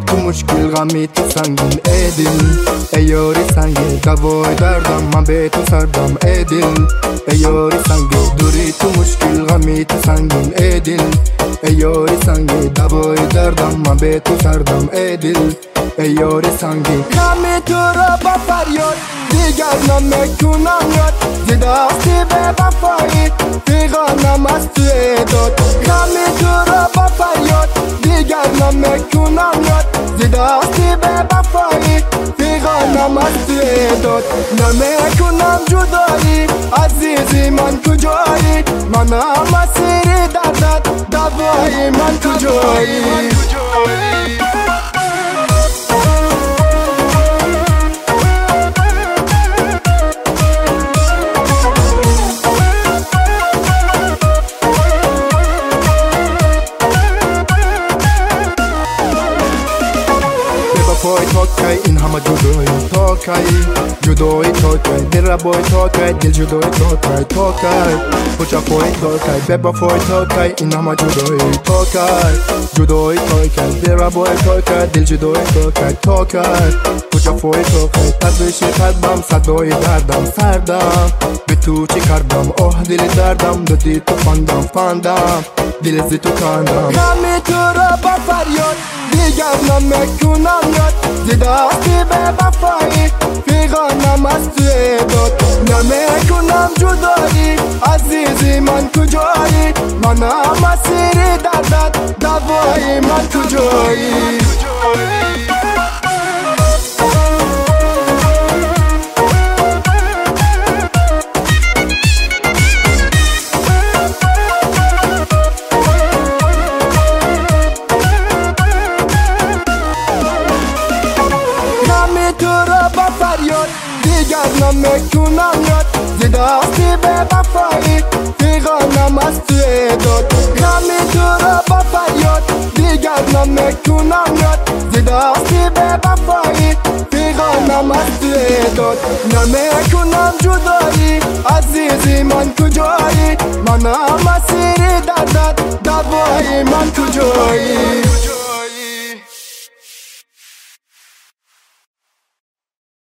تو مشکل غمی تو سنگین ای دل ای یاری سنگین دوای دردم من به تو سردم ای دل ای یاری سنگین دوری تو مشکل غمی تو سنگین ای دل ای یاری سنگین دوای دردم من به تو سردم ای دل ای یاری سنگین غمی تو را با فریاد دیگر نمیتونم یاد زداستی به وفایی پیغانم از توی داد غمی تو را با فریاد دیگر نمیتونم یاد زداستی به وفایی پیغانم از توی داد نمیکنم جدایی عزیزی من کجایی منم مسیر دردت دوایی من کجایی پای تا کی این همه جدایی تا کی جدایی تا کی دل را بای تا کی دل جدایی تا کی تا کی پوچا پای تا کی ببا پای تا کی این همه جدایی تا کی جدایی تا کی دل را بای تا کی دل جدایی تا کی تا کی پوچا پای تا کی تبش قلبم صدای دردم سردم به تو چی کردم آه دل دردم دادی تو فندم دل زی تو کندم غمی تو را با فریاد دیگر نمیکنم یاد زداستی به وفایی پیغانم از توی داد نمیکنم جدایی عزیزی من کجایی منم مسیر دردت دوایی من کجایی دیگر نمیکنم یاد زداستی به وفایی پیغانم از توی داد غمی تو را با فریاد دیگر نمیکنم یاد زداستی به وفایی پیغانم از توی داد نمیکنم جدایی عزیزی من کجایی منم مسیر دردت دوایی من کجایی